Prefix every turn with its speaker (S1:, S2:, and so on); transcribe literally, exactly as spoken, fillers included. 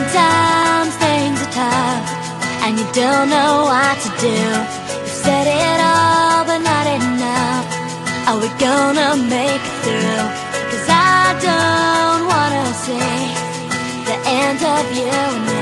S1: Sometimes things are tough and you don't know what to do. You've said it all but not enough. Are we gonna make it through? 'Cause I don't wanna see the end of you and me.